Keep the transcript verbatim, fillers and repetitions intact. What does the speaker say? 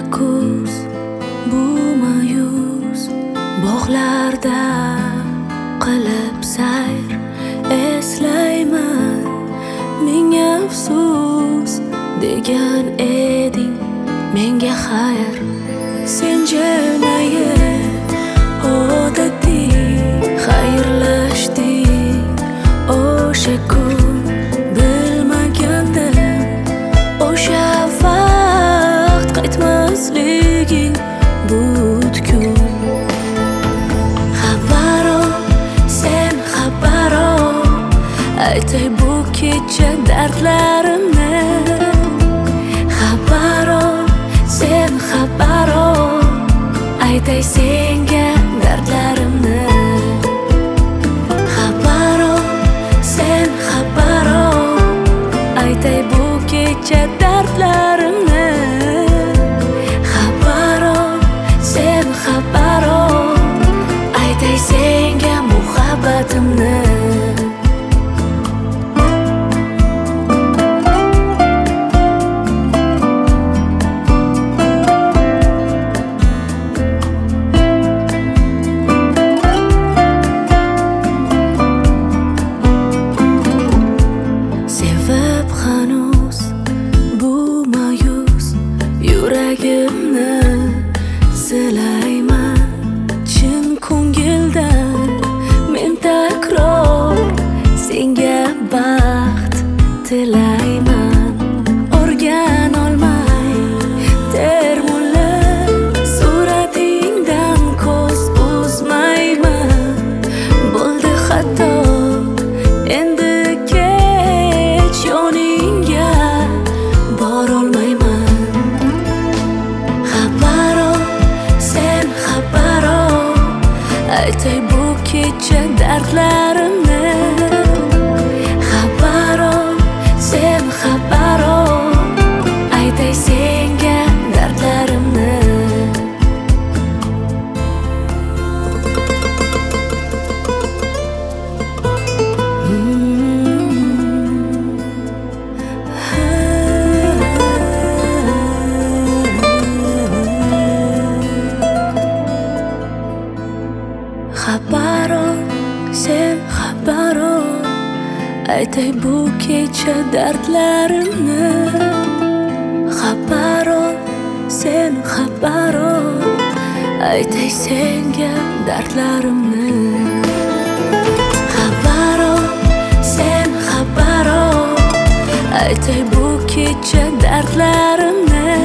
kuz bu ma'yus bog'larda qilib sayr eslayman. Ming afsus degan eding menga xayr. Sen jilmayib odatiy xayrlashding o'sha kun. Bilmagandim o'sha vaqt qaytmasliging butkul. Xabaro, sen xabaro, aytay bu kecha dardlarimni. Xabaro, sen xabaro, aytay senga dardlarimni. Xabaro, sen xabaro, aytay bu kecha dardlarimni. Xabaro, sen xabaro, aytay senga muhabbatimni. Sevib hanuz bu ma'yus yuragimni silayman chin ko'ngildan. Men takror senga baxt tilayman. O'rgan olmay termulib suratingdan ko'z uzmayman. Bo'ldi xato endi yoningga borolmayman. Xabaro, sen xabaro, aytay bu kecha dardlarimni. Xabaro, sen xabaro, aytay senga dardlarimni. Xabaro, sen xabaro, aytay bu kecha dardlarimni. Xabaro, sen xabaro, aytay senga dardlarimni. Xabaro, sen xabaro, aytay bu kecha dardlarimni.